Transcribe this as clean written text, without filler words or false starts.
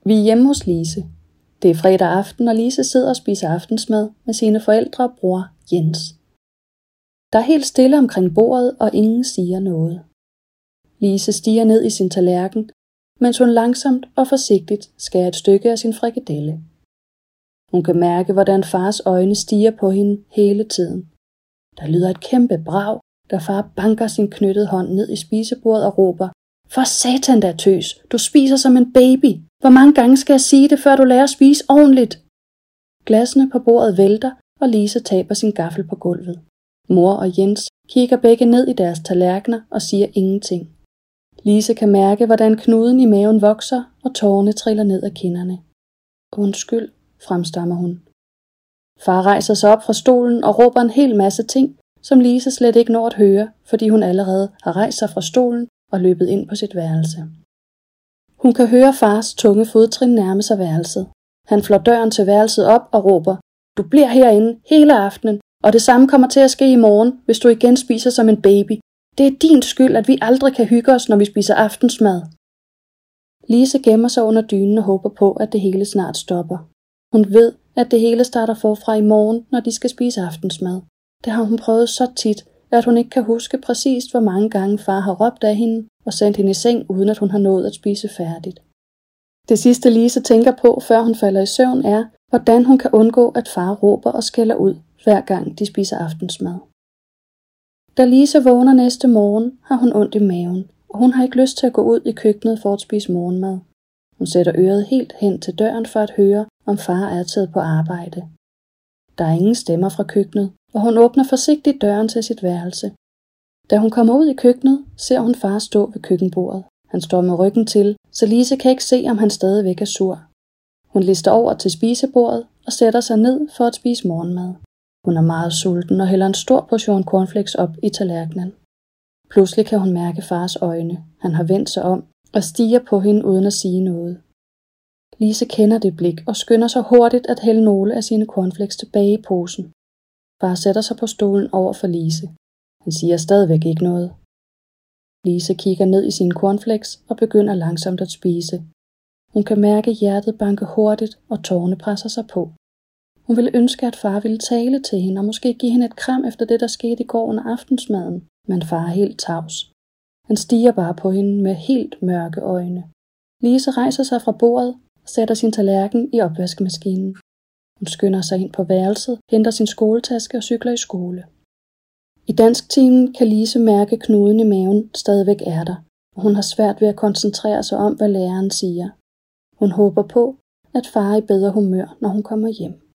Vi er hjemme hos Lise. Det er fredag aften, og Lise sidder og spiser aftensmad med sine forældre og bror Jens. Der er helt stille omkring bordet, og ingen siger noget. Lise stiger ned i sin tallerken, mens hun langsomt og forsigtigt skærer et stykke af sin frikadelle. Hun kan mærke, hvordan fars øjne stiger på hende hele tiden. Der lyder et kæmpe brag, da far banker sin knyttede hånd ned i spisebordet og råber: "For satan da, tøs! Du spiser som en baby! Hvor mange gange skal jeg sige det, før du lærer at spise ordentligt?" Glassene på bordet vælter, og Lise taber sin gaffel på gulvet. Mor og Jens kigger begge ned i deres tallerkener og siger ingenting. Lise kan mærke, hvordan knuden i maven vokser, og tårerne triller ned ad kinderne. "Undskyld," fremstammer hun. Far rejser sig op fra stolen og råber en hel masse ting, som Lise slet ikke når at høre, fordi hun allerede har rejst sig fra stolen og løbet ind på sit værelse. Hun kan høre fars tunge fodtrin nærme sig værelset. Han flår døren til værelset op og råber: "Du bliver herinde hele aftenen, og det samme kommer til at ske i morgen, hvis du igen spiser som en baby. Det er din skyld, at vi aldrig kan hygge os, når vi spiser aftensmad." Lise gemmer sig under dynen og håber på, at det hele snart stopper. Hun ved, at det hele starter forfra i morgen, når de skal spise aftensmad. Det har hun prøvet så tit, at hun ikke kan huske præcist, hvor mange gange far har råbt af hende og sendt hende i seng, uden at hun har nået at spise færdigt. Det sidste Lise tænker på, før hun falder i søvn, er, hvordan hun kan undgå, at far råber og skælder ud, hver gang de spiser aftensmad. Da Lise vågner næste morgen, har hun ondt i maven, og hun har ikke lyst til at gå ud i køkkenet for at spise morgenmad. Hun sætter øret helt hen til døren for at høre, om far er taget på arbejde. Der er ingen stemmer fra køkkenet, og hun åbner forsigtigt døren til sit værelse. Da hun kommer ud i køkkenet, ser hun far stå ved køkkenbordet. Han står med ryggen til, så Lise kan ikke se, om han stadigvæk er sur. Hun lister over til spisebordet og sætter sig ned for at spise morgenmad. Hun er meget sulten og hælder en stor portion cornflakes op i tallerkenen. Pludselig kan hun mærke fars øjne. Han har vendt sig om og stiger på hende uden at sige noget. Lise kender det blik og skynder sig hurtigt at hælde nogle af sine cornflakes tilbage i posen. Far sætter sig på stolen over for Lise. Han siger stadigvæk ikke noget. Lise kigger ned i sine cornflakes og begynder langsomt at spise. Hun kan mærke hjertet banke hurtigt, og tårerne presser sig på. Hun ville ønske, at far ville tale til hende og måske give hende et kram efter det, der skete i går under aftensmaden, men far er helt tavs. Han stiger bare på hende med helt mørke øjne. Lise rejser sig fra bordet og sætter sin tallerken i opvaskemaskinen. Hun skynder sig ind på værelset, henter sin skoletaske og cykler i skole. I dansktimen kan Lise mærke knuden i maven stadigvæk er der, og hun har svært ved at koncentrere sig om, hvad læreren siger. Hun håber på, at far er i bedre humør, når hun kommer hjem.